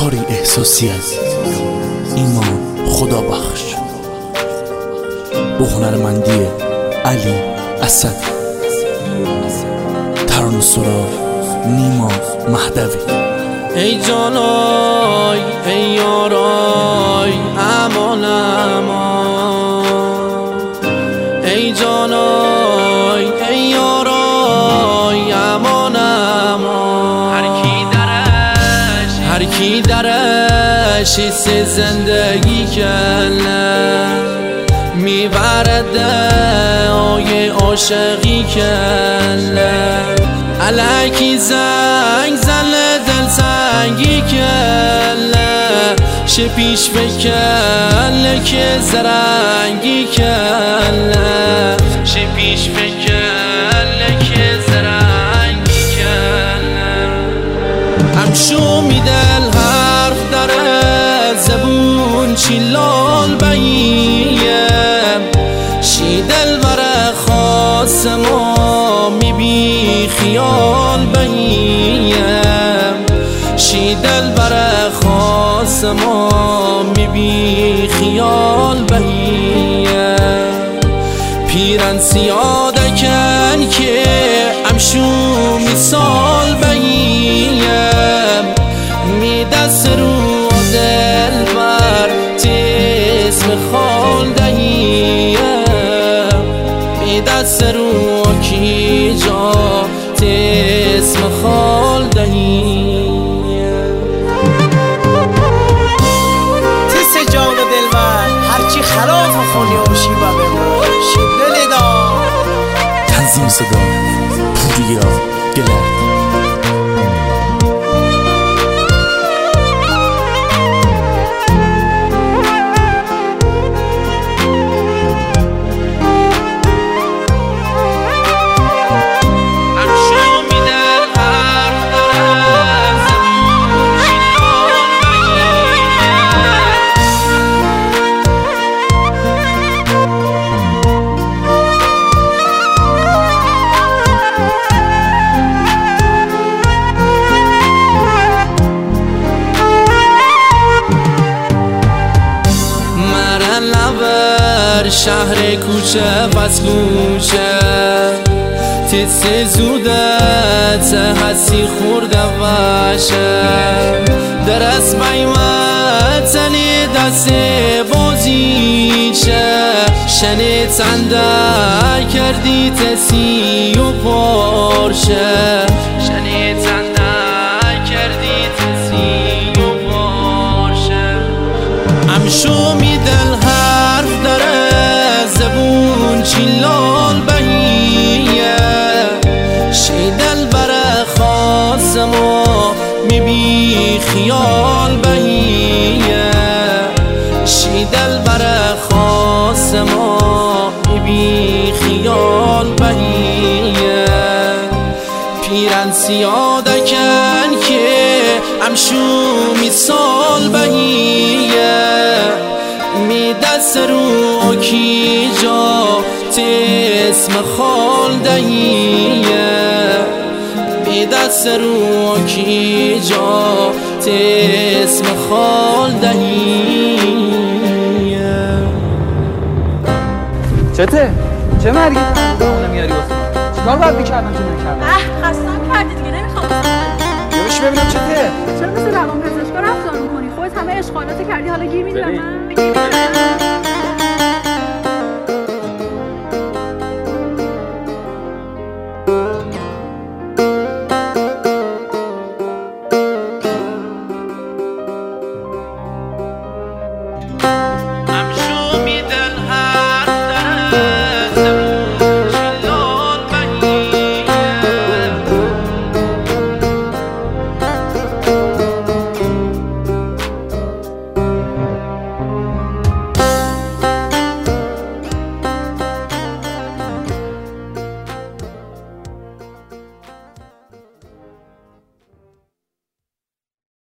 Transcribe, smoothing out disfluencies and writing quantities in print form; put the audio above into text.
کاری احساسی از ایمان خدا بخش با هنرمندی علی اسد، ترانه سرا نیما مهدوی. ای جانای ای یارای امان امان، ای جانای ای یارای امان امان. هر کی درش حس زندگی کنه میبرد آیه عاشقی کنه، الکی زنگ زنه دل سنگی کنه، شه پیش بکنه که زرنگی کنه، شه پیش بکنه که زرنگی کنه. همشو میدل حرف داره زبون چیلال بیم، شی دل بره خاص ما میبی خیال بیم، شی دل بره خاص ما میبی خیال بیم. پیرن سیاده کن که امشو مثال بیم، میدست رو دل بر تسم خال دهیم، میدست رو کی جا تسم خال دهیم. تس جان و دل بر هرچی خلاف خونی و شیبه بباشی دل دار. تنظیم صدا پوریا گلرد. شهر کوچه پس کوچه تس زودت حسی خورده باشه، درست بیمت تنی دست بازیشه، شنی تنده کردی تسی و پارشه، شنی تنده کردی تسی و پارشه. همشو میدل حرف داره زبون چیلال بهیه، شی دل بره خاص ما میبی خیال بهیه، شی دل بره خاص ما میبی خیال بهیه. پیرن سیاده کن که امشو مثال بهیه، می دست رو کی جا تسم خال دهیه، می دست رو کی جا تسم خال دهیه. چه مرگی نمیاری واسه من؟ چیکار باید میکردم که نکردم؟ خستم کردی دیگه نمیخوام ببینش ببینم چته؟ چرا مثل روان پزشکا رفتار میکنی؟ خودت همه اشغالات کردی حالا گیر میدی به من؟